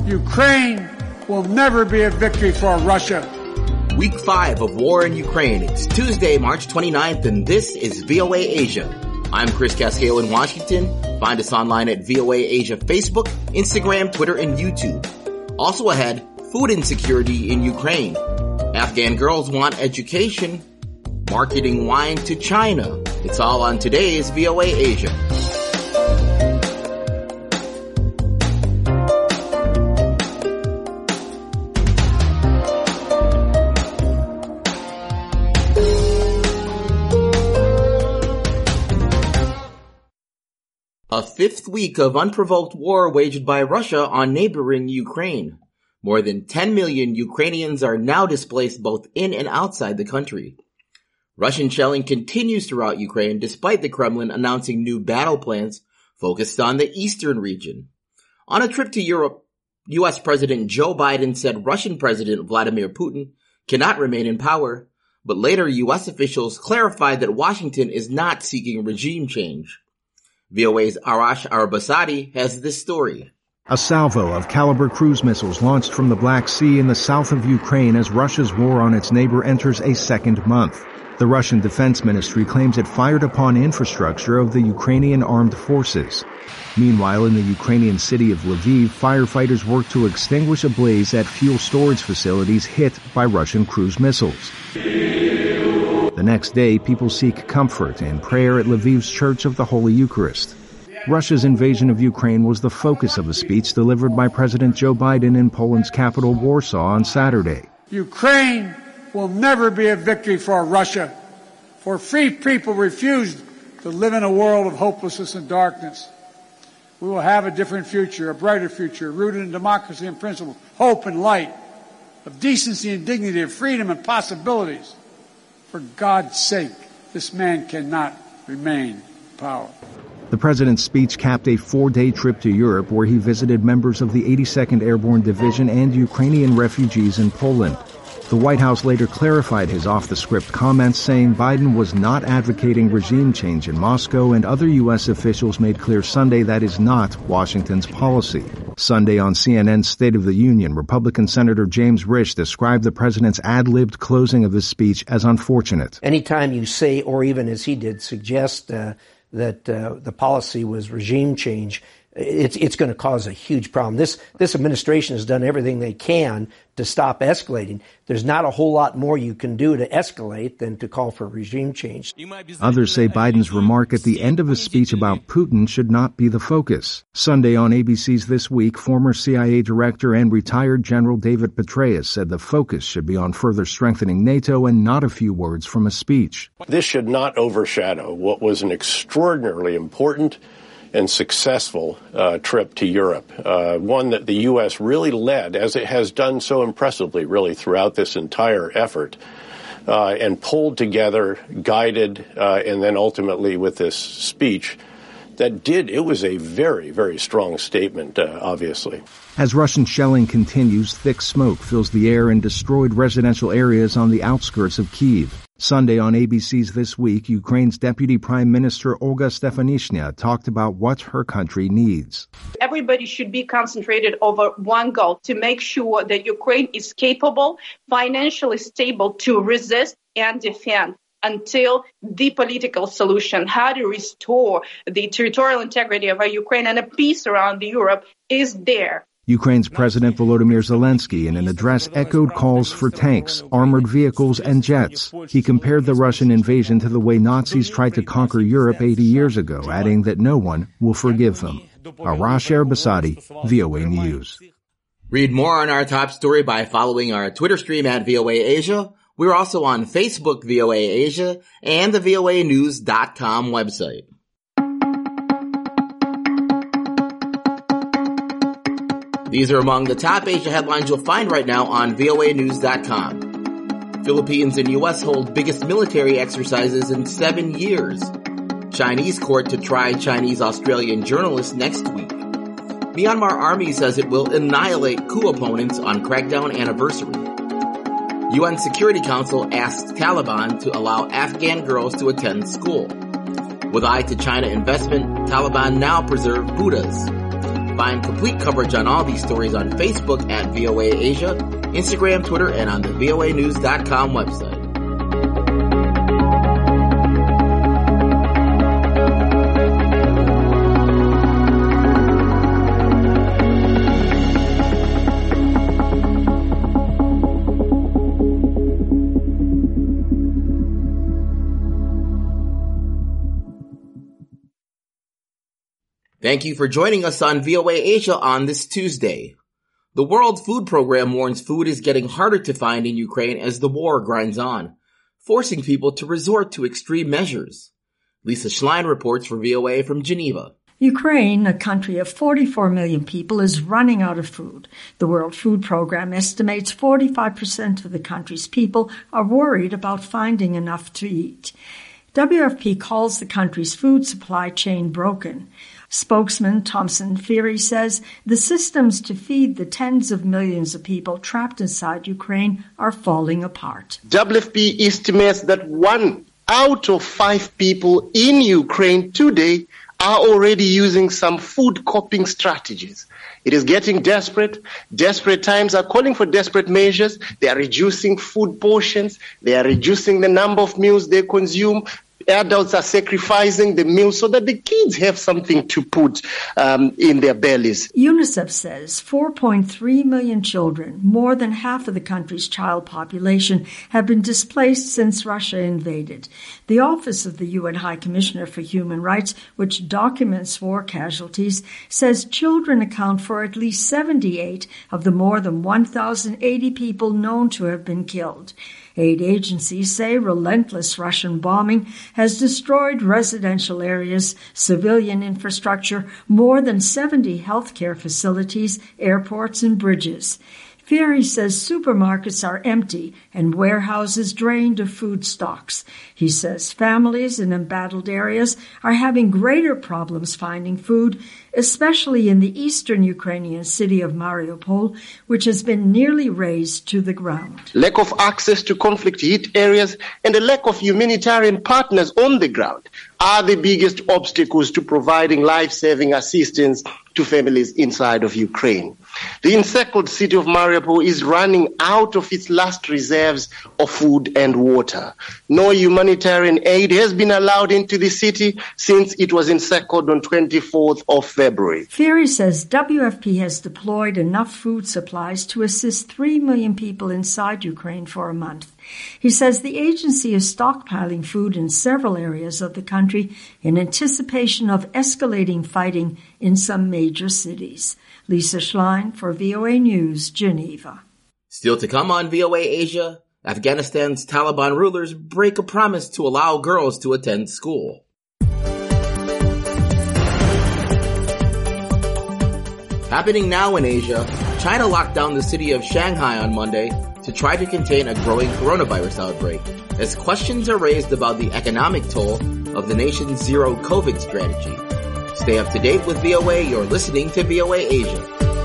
Ukraine will never be a victory for Russia. Week 5 of war in Ukraine. It's Tuesday, March 29th, and this is VOA Asia. I'm Chris Casquejo in Washington. Find us online at VOA Asia Facebook, Instagram, Twitter, and YouTube. Also ahead, food insecurity in Ukraine. Afghan girls want education. Marketing wine to China. It's all on today's VOA Asia. A fifth week of unprovoked war waged by Russia on neighboring Ukraine. More than 10 million Ukrainians are now displaced both in and outside the country. Russian shelling continues throughout Ukraine despite the Kremlin announcing new battle plans focused on the eastern region. On a trip to Europe, U.S. President Joe Biden said Russian President Vladimir Putin cannot remain in power, but later U.S. officials clarified that Washington is not seeking regime change. VOA's Arash Arabasadi has this story. A salvo of Caliber cruise missiles launched from the Black Sea in the south of Ukraine as Russia's war on its neighbor enters a second month. The Russian Defense Ministry claims it fired upon infrastructure of the Ukrainian armed forces. Meanwhile, in the Ukrainian city of Lviv, firefighters work to extinguish a blaze at fuel storage facilities hit by Russian cruise missiles. The next day, people seek comfort and prayer at Lviv's Church of the Holy Eucharist. Russia's invasion of Ukraine was the focus of a speech delivered by President Joe Biden in Poland's capital, Warsaw, on Saturday. Ukraine will never be a victory for Russia, for free people refused to live in a world of hopelessness and darkness. We will have a different future, a brighter future, rooted in democracy and principle, hope and light, of decency and dignity, of freedom and possibilities. For God's sake, this man cannot remain in power. The president's speech capped a 4-day trip to Europe where he visited members of the 82nd Airborne Division and Ukrainian refugees in Poland. The White House later clarified his off-the-script comments, saying Biden was not advocating regime change in Moscow, and other U.S. officials made clear Sunday that is not Washington's policy. Sunday on CNN's State of the Union, Republican Senator James Risch described the president's ad-libbed closing of his speech as unfortunate. Anytime you say, or even as he did, suggest that the policy was regime change, it's going to cause a huge problem. This administration has done everything they can to stop escalating. There's not a whole lot more you can do to escalate than to call for regime change. Others say Biden's remark at the end of his speech about Putin should not be the focus. Sunday on ABC's This Week, former CIA director and retired General David Petraeus said the focus should be on further strengthening NATO and not a few words from a speech. This should not overshadow what was an extraordinarily important and successful trip to Europe, one that the U.S. really led, as it has done so impressively, really, throughout this entire effort, and pulled together, guided, and then ultimately with this speech it was a very, very strong statement, obviously. As Russian shelling continues, thick smoke fills the air in destroyed residential areas on the outskirts of Kyiv. Sunday on ABC's This Week, Ukraine's Deputy Prime Minister Olga Stefanishina talked about what her country needs. Everybody should be concentrated over one goal, to make sure that Ukraine is capable, financially stable to resist and defend until the political solution, how to restore the territorial integrity of Ukraine and a peace around Europe, is there. Ukraine's President Volodymyr Zelensky, in an address, echoed calls for tanks, armored vehicles, and jets. He compared the Russian invasion to the way Nazis tried to conquer Europe 80 years ago, adding that no one will forgive them. Arash Arabasadi, VOA News. Read more on our top story by following our Twitter stream at VOA Asia. We're also on Facebook, VOA Asia, and the voanews.com website. These are among the top Asia headlines you'll find right now on voanews.com. Philippines and U.S. hold biggest military exercises in 7 years. Chinese court to try Chinese-Australian journalists next week. Myanmar Army says it will annihilate coup opponents on crackdown anniversary. UN Security Council asks Taliban to allow Afghan girls to attend school. With eye to China investment, Taliban now preserve Buddhas. Find complete coverage on all these stories on Facebook at VOA Asia, Instagram, Twitter, and on the voanews.com website. Thank you for joining us on VOA Asia on this Tuesday. The World Food Program warns food is getting harder to find in Ukraine as the war grinds on, forcing people to resort to extreme measures. Lisa Schlein reports for VOA from Geneva. Ukraine, a country of 44 million people, is running out of food. The World Food Program estimates 45% of the country's people are worried about finding enough to eat. WFP calls the country's food supply chain broken. Spokesman Thompson Feary says the systems to feed the tens of millions of people trapped inside Ukraine are falling apart. WFP estimates that 1 out of 5 people in Ukraine today are already using some food coping strategies. It is getting desperate. Desperate times are calling for desperate measures. They are reducing food portions. They are reducing the number of meals they consume. Adults are sacrificing the meals so that the kids have something to put in their bellies. UNICEF says 4.3 million children, more than half of the country's child population, have been displaced since Russia invaded. The Office of the UN High Commissioner for Human Rights, which documents war casualties, says children account for at least 78 of the more than 1,080 people known to have been killed. Aid agencies say relentless Russian bombing has destroyed residential areas, civilian infrastructure, more than 70 healthcare facilities, airports, and bridges. Feary says supermarkets are empty and warehouses drained of food stocks. He says families in embattled areas are having greater problems finding food, especially in the eastern Ukrainian city of Mariupol, which has been nearly razed to the ground. Lack of access to conflict-hit areas and a lack of humanitarian partners on the ground are the biggest obstacles to providing life-saving assistance to families inside of Ukraine. The encircled city of Mariupol is running out of its last reserves of food and water. No humanitarian aid has been allowed into the city since it was encircled on 24th of February. Feary says WFP has deployed enough food supplies to assist 3 million people inside Ukraine for a month. He says the agency is stockpiling food in several areas of the country in anticipation of escalating fighting in some major cities. Lisa Schlein for VOA News, Geneva. Still to come on VOA Asia, Afghanistan's Taliban rulers break a promise to allow girls to attend school. Happening now in Asia, China locked down the city of Shanghai on Monday to try to contain a growing coronavirus outbreak, as questions are raised about the economic toll of the nation's zero COVID strategy. Stay up to date with VOA. You're listening to VOA Asia.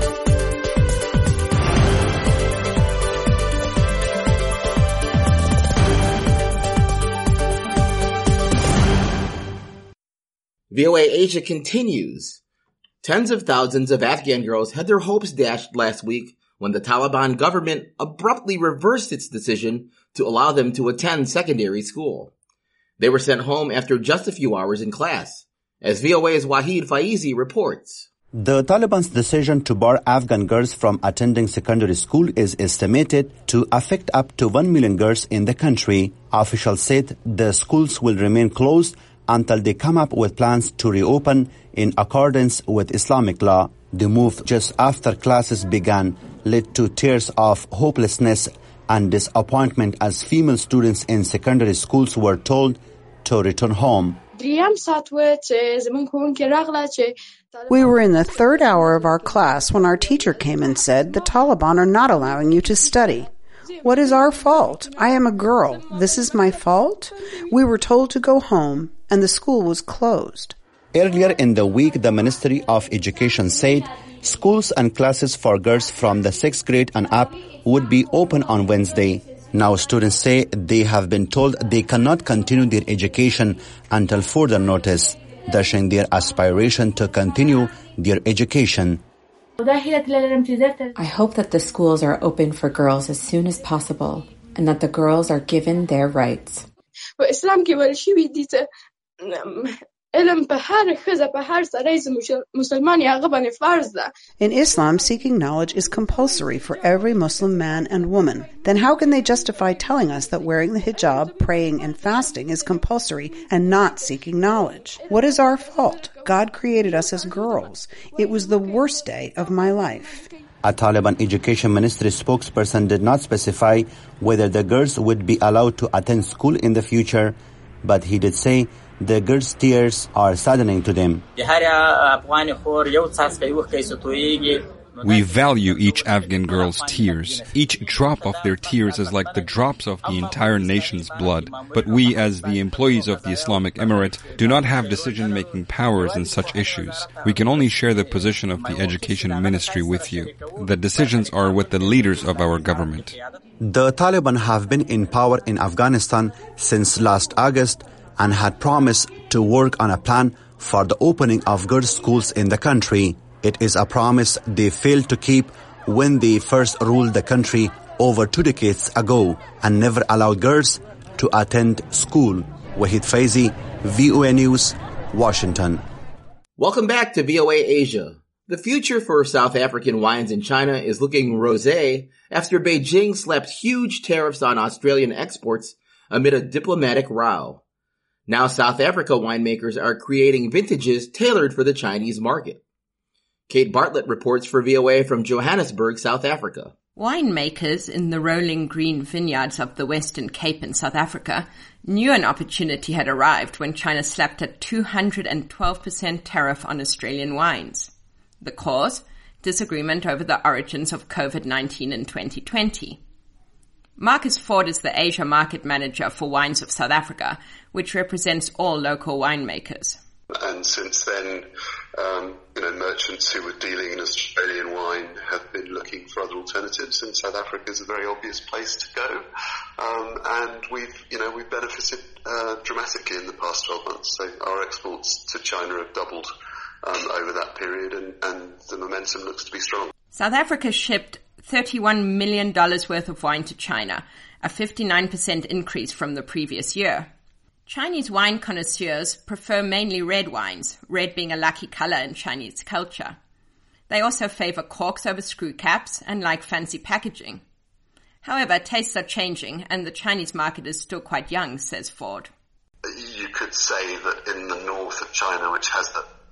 VOA Asia continues. Tens of thousands of Afghan girls had their hopes dashed last week when the Taliban government abruptly reversed its decision to allow them to attend secondary school. They were sent home after just a few hours in class, as VOA's Wahid Faizi reports. The Taliban's decision to bar Afghan girls from attending secondary school is estimated to affect up to 1 million girls in the country. Officials said the schools will remain closed until they come up with plans to reopen in accordance with Islamic law. The move just after classes began led to tears of hopelessness and disappointment as female students in secondary schools were told to return home. We were in the third hour of our class when our teacher came and said, "The Taliban are not allowing you to study." What is our fault? I am a girl. This is my fault? We were told to go home, and the school was closed. Earlier in the week, the Ministry of Education said schools and classes for girls from the 6th grade and up would be open on Wednesday. Now students say they have been told they cannot continue their education until further notice. dashing their aspiration to continue their education. I hope that the schools are open for girls as soon as possible and that the girls are given their rights. In Islam, seeking knowledge is compulsory for every Muslim man and woman. Then how can they justify telling us that wearing the hijab, praying, and fasting is compulsory and not seeking knowledge? What is our fault? God created us as girls. It was the worst day of my life. A Taliban Education Ministry spokesperson did not specify whether the girls would be allowed to attend school in the future, but he did say the girls' tears are saddening to them. We value each Afghan girl's tears. Each drop of their tears is like the drops of the entire nation's blood. But we, as the employees of the Islamic Emirate, do not have decision-making powers in such issues. We can only share the position of the Education Ministry with you. The decisions are with the leaders of our government. The Taliban have been in power in Afghanistan since last August and had promised to work on a plan for the opening of girls' schools in the country. It is a promise they failed to keep when they first ruled the country over 2 decades ago and never allowed girls to attend school. Wahid Faizi, VOA News, Washington. Welcome back to VOA Asia. The future for South African wines in China is looking rosé after Beijing slapped huge tariffs on Australian exports amid a diplomatic row. Now South Africa winemakers are creating vintages tailored for the Chinese market. Kate Bartlett reports for VOA from Johannesburg, South Africa. Winemakers in the rolling green vineyards of the Western Cape in South Africa knew an opportunity had arrived when China slapped a 212% tariff on Australian wines. The cause? Disagreement over the origins of COVID-19 in 2020. Marcus Ford is the Asia Market Manager for Wines of South Africa, which represents all local winemakers. And since then, merchants who were dealing in Australian wine have been looking for other alternatives, and South Africa is a very obvious place to go. And we've benefited dramatically in the past 12 months. So our exports to China have doubled over that period, and the momentum looks to be strong. South Africa shipped $31 million worth of wine to China, a 59% increase from the previous year. Chinese wine connoisseurs prefer mainly red wines, red being a lucky color in Chinese culture. They also favor corks over screw caps and like fancy packaging. However, tastes are changing and the Chinese market is still quite young, says Ford. You could say that in the north of China, which has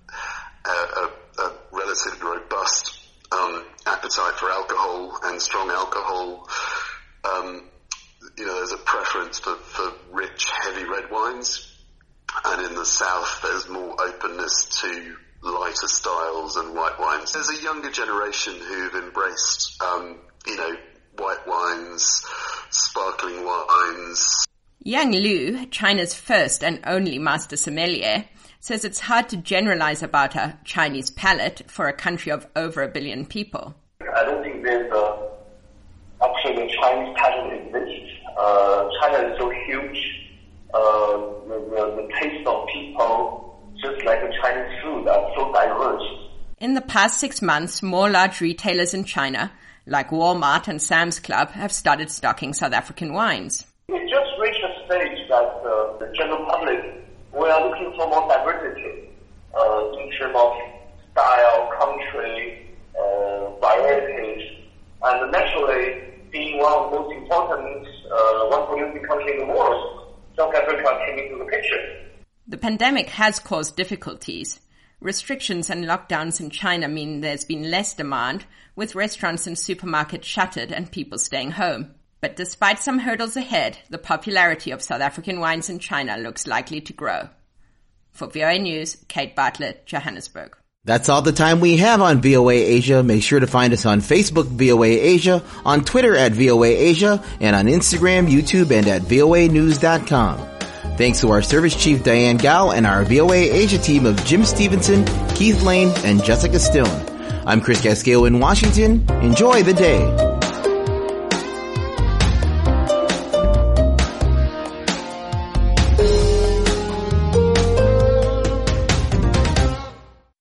a relatively robust appetite for alcohol and strong alcohol, there's a preference for rich, heavy red wines, and in the south there's more openness to lighter styles and white wines. There's a younger generation who've embraced, white wines, sparkling wines. Yang Liu, China's first and only master sommelier, says it's hard to generalize about a Chinese palate for a country of over 1 billion people. I don't think there's actually a Chinese palate exists. China is so huge. The taste of people, just like the Chinese food, are so diverse. In the past 6 months, more large retailers in China, like Walmart and Sam's Club, have started stocking South African wines. It just reached a stage that the general public, we are looking for more diversity in terms of style, country, varieties, and naturally, being one of the most important wine-producing countries in the world, South Africa came into the picture. The pandemic has caused difficulties. Restrictions and lockdowns in China mean there's been less demand, with restaurants and supermarkets shuttered and people staying home. But despite some hurdles ahead, the popularity of South African wines in China looks likely to grow. For VOA News, Kate Bartlett, Johannesburg. That's all the time we have on VOA Asia. Make sure to find us on Facebook, VOA Asia, on Twitter at VOA Asia, and on Instagram, YouTube, and at voanews.com. Thanks to our service chief, Diane Gao, and our VOA Asia team of Jim Stevenson, Keith Lane, and Jessica Stone. I'm Chris Casquejo in Washington. Enjoy the day.